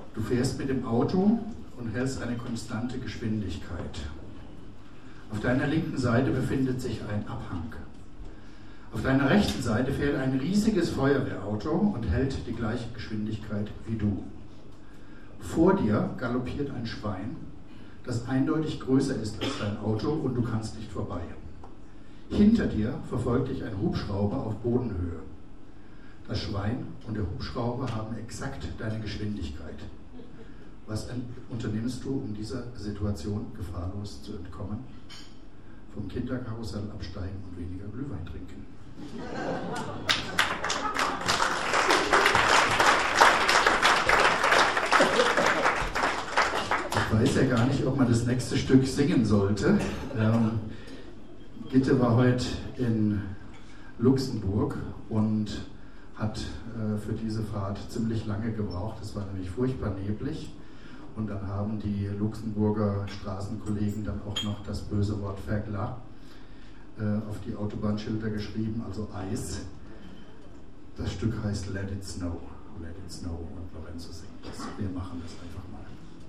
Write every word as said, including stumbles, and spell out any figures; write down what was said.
Du fährst mit dem Auto und hältst eine konstante Geschwindigkeit. Auf deiner linken Seite befindet sich ein Abhang. Auf deiner rechten Seite fährt ein riesiges Feuerwehrauto und hält die gleiche Geschwindigkeit wie du. Vor dir galoppiert ein Schwein, das eindeutig größer ist als dein Auto und du kannst nicht vorbei. Hinter dir verfolgt dich ein Hubschrauber auf Bodenhöhe. Das Schwein und der Hubschrauber haben exakt deine Geschwindigkeit. Was unternimmst du, um dieser Situation gefahrlos zu entkommen? Vom Kinderkarussell absteigen und weniger Glühwein trinken. Ich weiß ja gar nicht, ob man das nächste Stück singen sollte. Ähm, Gitte war heute in Luxemburg und hat äh, für diese Fahrt ziemlich lange gebraucht. Es war nämlich furchtbar neblig. Und dann haben die Luxemburger Straßenkollegen dann auch noch das böse Wort Verglas äh, auf die Autobahnschilder geschrieben, also Eis. Das Stück heißt Let It Snow. Let It Snow und Lorenzo singt das. Wir machen das einfach mal.